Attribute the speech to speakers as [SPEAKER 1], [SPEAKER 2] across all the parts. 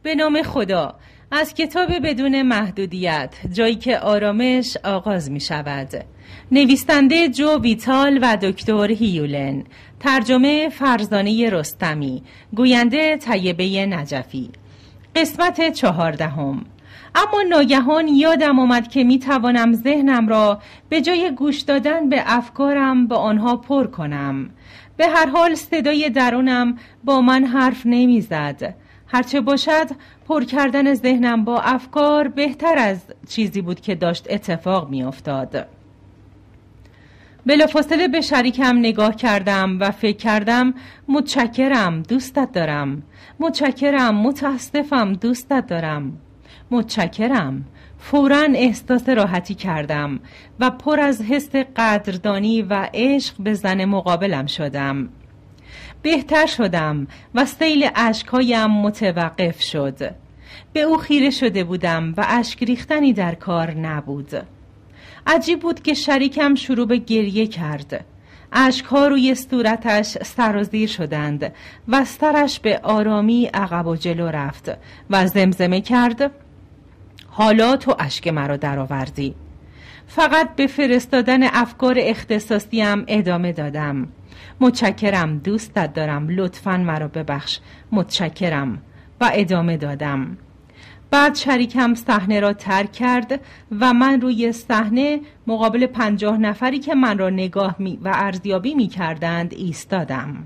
[SPEAKER 1] به نام خدا. از کتاب بدون محدودیت، جایی که آرامش آغاز می شود. نویسنده جو ویتال و دکتر هیولن. ترجمه فرزانه رستمی. گوینده طیبه نجفی. قسمت 14. اما ناگهان یادم آمد که می توانم ذهنم را به جای گوش دادن به افکارم با آنها پر کنم. به هر حال صدای درونم با من حرف نمی زد. هرچه باشد پر کردن ذهنم با افکار بهتر از چیزی بود که داشت اتفاق می افتاد. بلافاصله به شریکم نگاه کردم و فکر کردم متشکرم، دوستت دارم. متشکرم، متاسفم، دوستت دارم. متشکرم. فوراً احساس راحتی کردم و پر از حس قدردانی و عشق به زن مقابلم شدم. بهتر شدم و سیل اشک‌هایم متوقف شد. به او خیره شده بودم و اشک ریختنی در کار نبود. عجیب بود که شریکم شروع به گریه کرد. اشک‌ها روی صورتش سرازیر شدند و سرش به آرامی عقب و جلو رفت و زمزمه کرد: حالا تو اشک مرا درآوردی. فقط به فرستادن افکار اختصاصیم ادامه دادم. متشکرم، دوستت دارم، لطفاً مرا ببخش، متشکرم، و ادامه دادم. بعد شریکم صحنه را ترک کرد و من روی صحنه مقابل 50 نفری که من را نگاه و ارزیابی می کردند ایستادم.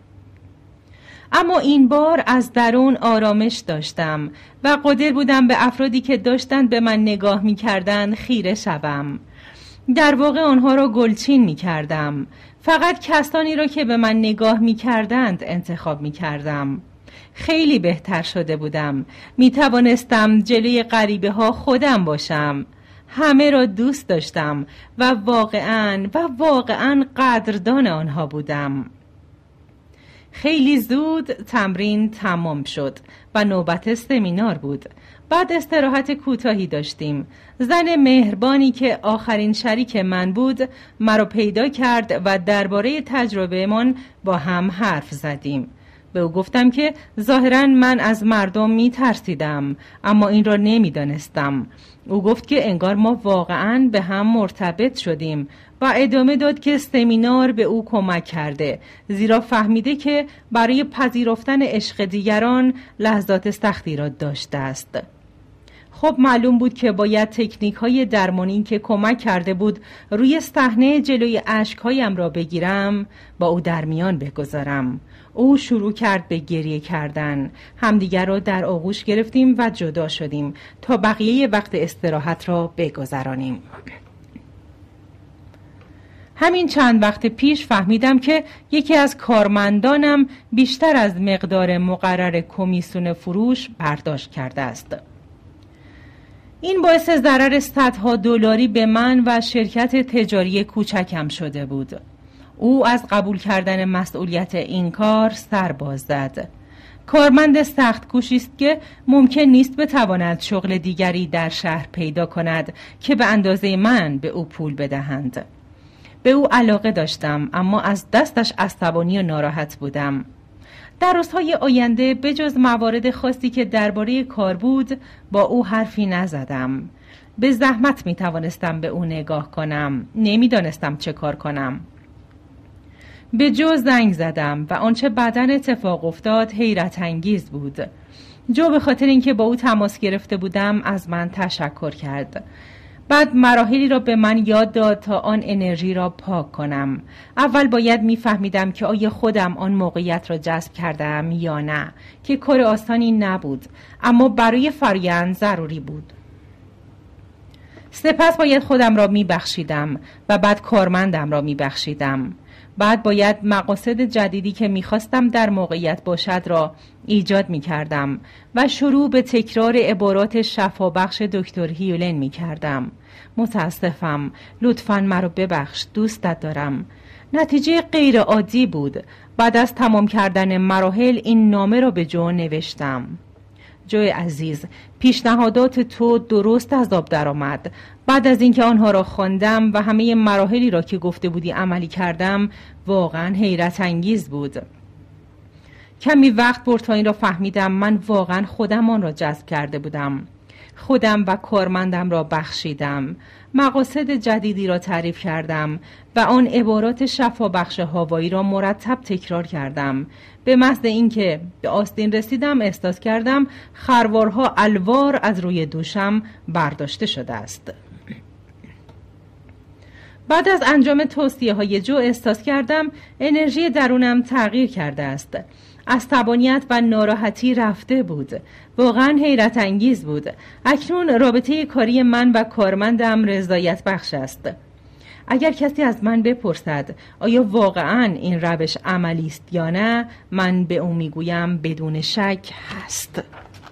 [SPEAKER 1] اما این بار از درون آرامش داشتم و قادر بودم به افرادی که داشتند به من نگاه می کردند خیره شوم. در واقع آنها را گلچین می کردم. فقط کسانی را که به من نگاه می کردند انتخاب می کردم. خیلی بهتر شده بودم. می توانستم جلوی غریبه ها خودم باشم. همه را دوست داشتم و واقعاً قدردان آنها بودم. خیلی زود تمرین تمام شد و نوبت سمینار بود. بعد استراحت کوتاهی داشتیم. زن مهربانی که آخرین شریک من بود مرا پیدا کرد و درباره تجربه‌مان با هم حرف زدیم. به او گفتم که ظاهراً من از مردم می ترسیدم، اما این را نمی دانستم. او گفت که انگار ما واقعاً به هم مرتبط شدیم و ادامه داد که سمینار به او کمک کرده، زیرا فهمیده که برای پذیرفتن عشق دیگران لحظات سختی را داشته است. خب معلوم بود که باید تکنیک‌های درمانی که کمک کرده بود روی صحنه جلوی اشک‌هایم را بگیرم با او در میان بگذارم. او شروع کرد به گریه کردن. همدیگر را در آغوش گرفتیم و جدا شدیم تا بقیه وقت استراحت را بگذرانیم. همین چند وقت پیش فهمیدم که یکی از کارمندانم بیشتر از مقدار مقرر کمیسیون فروش برداشت کرده است. این باعث ضرر صدها دلاری به من و شرکت تجاری کوچکم شده بود. او از قبول کردن مسئولیت این کار سر باز زد. کارمند سخت کوشی است که ممکن نیست بتواند شغل دیگری در شهر پیدا کند که به اندازه من به او پول بدهند. به او علاقه داشتم، اما از دستش عصبانی و ناراحت بودم. در روزهای آینده بجز موارد خاصی که درباره کار بود با او حرفی نزدم. به زحمت می توانستم به او نگاه کنم. نمیدانستم چه کار کنم. به جو زنگ زدم و آنچه بعداً اتفاق افتاد حیرت انگیز بود. جو به خاطر اینکه با او تماس گرفته بودم از من تشکر کرد. بعد مراحلی را به من یاد داد تا آن انرژی را پاک کنم. اول باید می‌فهمیدم که آیا خودم آن موقعیت را جذب کردم یا نه، که کار آسانی نبود، اما برای فرآیند ضروری بود. سپس باید خودم را می‌بخشیدم و بعد کارمندم را می‌بخشیدم. بعد باید مقاصد جدیدی که می‌خواستم در موقعیت باشد را ایجاد می‌کردم و شروع به تکرار عبارات شفابخش دکتر هیولن می‌کردم. متاسفم، لطفاً مرا ببخش، دوستت دارم. نتیجه غیر عادی بود. بعد از تمام کردن مراحل این نامه را به جو نوشتم. جوی عزیز، پیشنهادات تو درست از آب درآمد. بعد از اینکه آنها را خواندم و همه مراحلی را که گفته بودی عملی کردم، واقعا حیرت انگیز بود. کمی وقت برد تا این را فهمیدم من واقعا خودم آن را جذب کرده بودم. خودم و کارمندم را بخشیدم، مقاصد جدیدی را تعریف کردم و آن عبارات شفابخش هاوایی را مرتب تکرار کردم. به محض اینکه به آستین رسیدم احساس کردم خروارها الوار از روی دوشم برداشته شده است. بعد از انجام توصیه‌های جو احساس کردم انرژی درونم تغییر کرده است. عصبانیت و ناراحتی رفته بود. واقعا حیرت انگیز بود. اکنون رابطه کاری من و کارمندم رضایت بخش است. اگر کسی از من بپرسد آیا واقعا این روش عملی است یا نه، من به او میگویم بدون شک هست.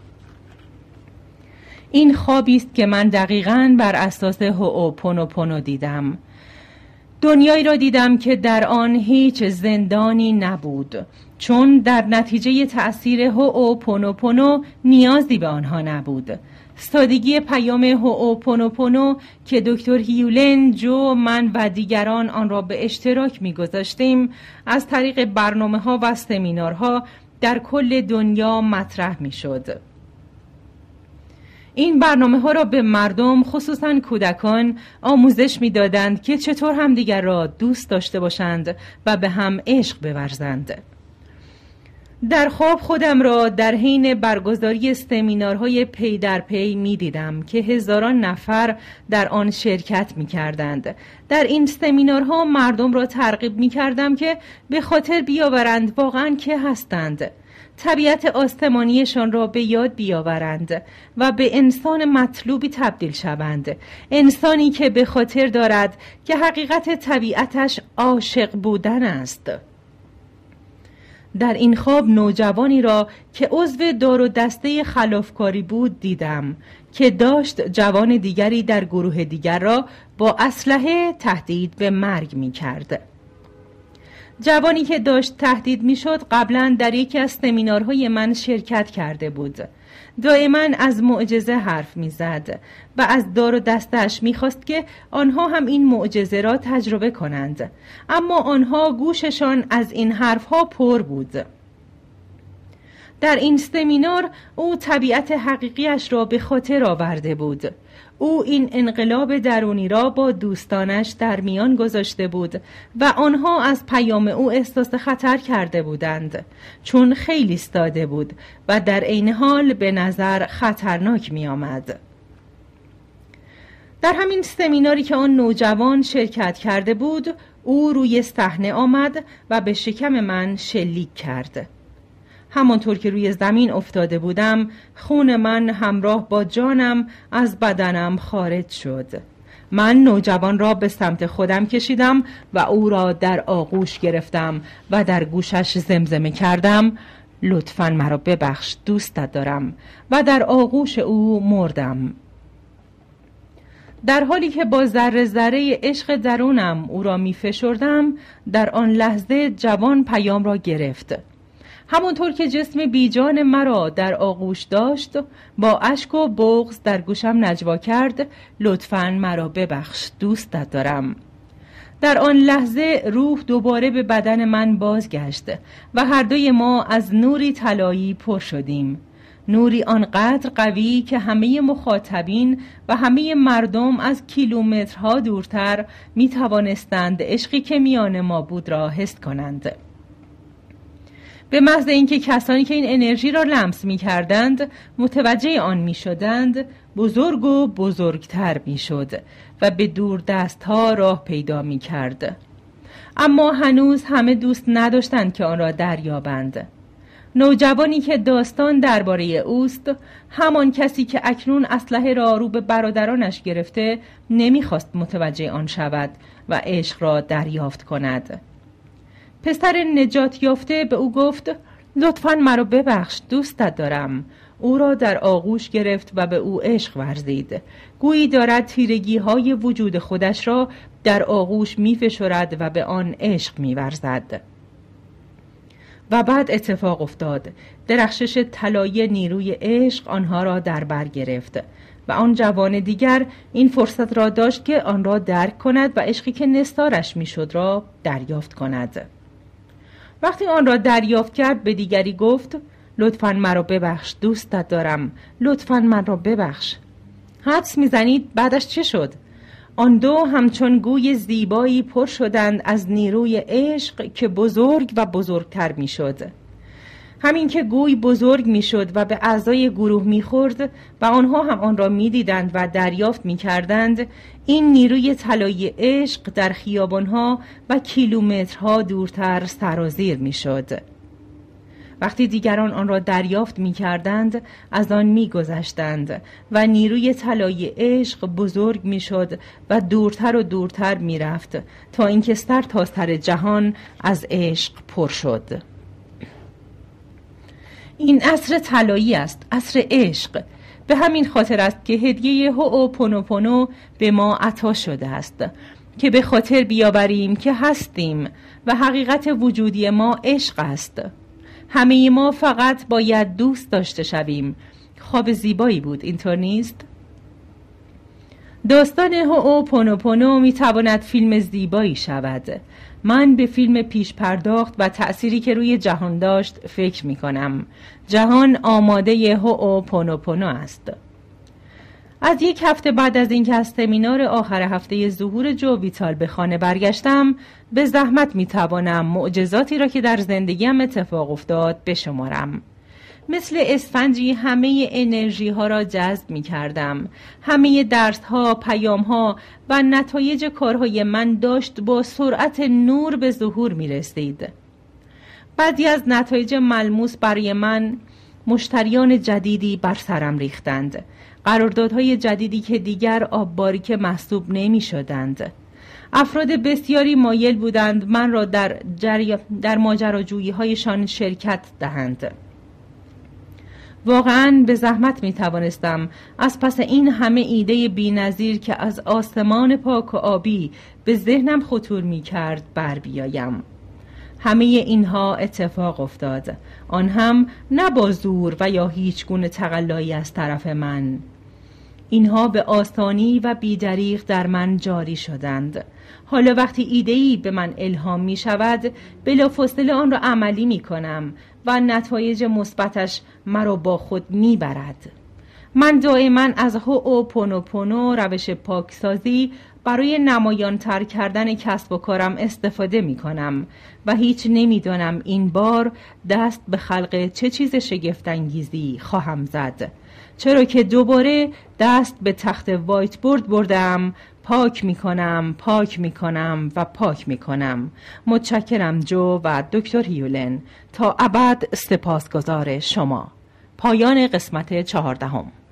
[SPEAKER 1] این خوابی است که من دقیقاً بر اساس هوئوپونوپونو دیدم. دنیایی را دیدم که در آن هیچ زندانی نبود، چون در نتیجه تأثیر هوئوپونوپونو نیازی به آنها نبود. سادگی پیام هوئوپونوپونو که دکتر هیولن، جو، من و دیگران آن را به اشتراک می‌گذاشتیم از طریق برنامه‌ها و سمینارها در کل دنیا مطرح می‌شد. این برنامه‌ها را به مردم، خصوصاً کودکان، آموزش می‌دادند که چطور همدیگر را دوست داشته باشند و به هم عشق بورزند. در خواب خودم را در حین برگزاری سمینارهای پی در پی می‌دیدم که هزاران نفر در آن شرکت می‌کردند. در این سمینارها مردم را ترغیب می‌کردم که به خاطر بیاورند واقعاً که هستند، طبیعت آسمانیشان را به یاد بیاورند و به انسان مطلوبی تبدیل شوند. انسانی که به خاطر دارد که حقیقت طبیعتش عاشق بودن است. در این خواب نوجوانی را که عضو دار و دسته خلافکاری بود دیدم که داشت جوان دیگری در گروه دیگر را با اسلحه تهدید به مرگ می کرد. جوانی که داشت تهدید می شد قبلا در یکی از سمینارهای من شرکت کرده بود. دائما از معجزه حرف می زد و از دار و دستش می خواست که آنها هم این معجزه را تجربه کنند، اما آنها گوششان از این حرفها پر بود. در این سمینار او طبیعت حقیقیش را به خاطر آورده بود. او این انقلاب درونی را با دوستانش در میان گذاشته بود و آنها از پیام او احساس خطر کرده بودند، چون خیلی ساده بود و در عین حال به نظر خطرناک می آمد. در همین سمیناری که آن نوجوان شرکت کرده بود، او روی صحنه آمد و به شکم من شلیک کرد. همانطور که روی زمین افتاده بودم، خون من همراه با جانم از بدنم خارج شد. من نوجوان را به سمت خودم کشیدم و او را در آغوش گرفتم و در گوشش زمزمه کردم لطفاً مرا ببخش، دوستت دارم، و در آغوش او مردم. در حالی که با ذره ذره عشق درونم او را می فشردم، در آن لحظه جوان پیام را گرفت. همونطور که جسم بیجان مرا در آغوش داشت، با اشک و بغض در گوشم نجوا کرد لطفاً مرا ببخش، دوستت دارم. در آن لحظه روح دوباره به بدن من بازگشت و هر دوی ما از نوری طلایی پر شدیم. نوری آنقدر قوی که همه مخاطبین و همه مردم از کیلومترها دورتر می توانستند عشقی که میان ما بود را حس کنند. به محض اینکه کسانی که این انرژی را لمس می کردند متوجه آن می شدند، بزرگ و بزرگتر می شد و به دور دست ها راه پیدا می کرد. اما هنوز همه دوست نداشتند که آن را دریابند. نوجوانی که داستان درباره اوست، همان کسی که اکنون اسلحه را رو به برادرانش گرفته، نمیخواست متوجه آن شود و عشق را دریافت کند. پسر نجات یافته به او گفت لطفاً مرا ببخش، دوستت دارم. او را در آغوش گرفت و به او عشق ورزید. گویی دارد تیرگی های وجود خودش را در آغوش می فشرد و به آن عشق می ورزد. و بعد اتفاق افتاد. درخشش طلایی نیروی عشق آنها را در بر گرفت و آن جوان دیگر این فرصت را داشت که آن را درک کند و عشقی که نثارش می شد را دریافت کند. وقتی آن را دریافت کرد به دیگری گفت لطفاً مرا ببخش، دوستت دارم، لطفاً من را ببخش. حدس میزنید بعدش چه شد؟ آن دو همچون گوی زیبایی پر شدند از نیروی عشق که بزرگ و بزرگتر میشد. همین که گوی بزرگ میشد و به اعضای گروه میخورد و آنها هم آن را میدیدند و دریافت میکردند، این نیروی طلایی عشق در خیابانها و کیلومترها دورتر سرازیر میشد. وقتی دیگران آن را دریافت می‌کردند از آن می‌گذشتند و نیروی طلایی عشق بزرگ می‌شد و دورتر و دورتر می‌رفت تا اینکه سر تا سر جهان از عشق پر شد. این عصر طلایی است، عصر عشق. به همین خاطر است که هدیه هوئوپونوپونو به ما عطا شده است که به خاطر بیاوریم که هستیم و حقیقت وجودی ما عشق است. همه ما فقط باید دوست داشته شویم. خواب زیبایی بود، اینطور نیست؟ داستان هوئوپونوپونو میتواند فیلم زیبایی شود. من به فیلم پیش پرداخت و تأثیری که روی جهان داشت فکر میکنم. جهان آماده هوئوپونوپونو است. از یک هفته بعد از اینکه از سمینار آخر هفته ظهور جو ویتال به خانه برگشتم، به زحمت میتوانم معجزاتی را که در زندگیم اتفاق افتاد بشمارم. مثل اسفنجی همه انرژی ها را جذب می کردم. همه درس ها، پیام ها و نتایج کارهای من داشت با سرعت نور به ظهور می رسید. بعضی از نتایج ملموس برای من مشتریان جدیدی بر سرم ریختند. قراردادهای جدیدی که دیگر آب باریک محسوب نمی شدند. افراد بسیاری مایل بودند من را در ماجراجویی هایشان شرکت دهند. واقعاً به زحمت می توانستم از پس این همه ایده بی‌نظیر که از آسمان پاک و آبی به ذهنم خطور می کرد بر بیایم. همه اینها اتفاق افتاد، آن هم نه با زور و یا هیچ گونه تقلایی از طرف من. اینها به آسانی و بی‌دریغ در من جاری شدند. حالا وقتی ایده‌ای به من الهام می شود، بلافاصله آن را عملی می کنم و نتایج مثبتش مرا با خود می برد. من دائما از هوئوپونوپونو، روش پاکسازی برای نمایان تر کردن کسب و کارم استفاده می کنم و هیچ نمی دانم این بار دست به خلق چه چیز شگفت‌انگیزی خواهم زد، چرا که دوباره دست به تخت وایت بورد بردم. پاک می کنم، پاک می کنم و پاک می کنم. متشکرم جو و دکتر هیولن. تا ابد سپاسگزار شما. پایان قسمت 14.